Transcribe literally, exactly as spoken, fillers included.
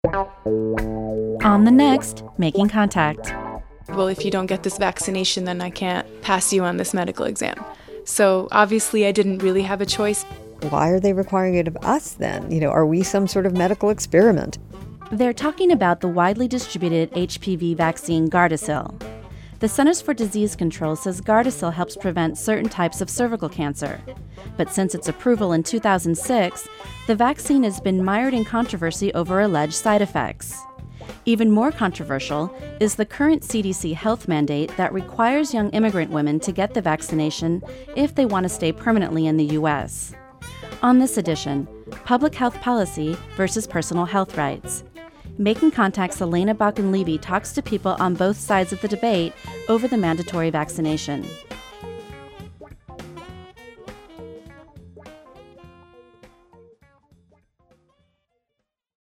On the next, Making Contact. Well, if you don't get this vaccination, then I can't pass you on this medical exam. So obviously I didn't really have a choice. Why are they requiring it of us then? You know, are we some sort of medical experiment? They're talking about the widely distributed H P V vaccine Gardasil. The Centers for Disease Control says Gardasil helps prevent certain types of cervical cancer. But since its approval in two thousand six, the vaccine has been mired in controversy over alleged side effects. Even more controversial is the current C D C health mandate that requires young immigrant women to get the vaccination if they want to stay permanently in the U S. On this edition, Public Health Policy versus Personal Health Rights. Making Contact's Elena Balkan-Levy talks to people on both sides of the debate over the mandatory vaccination.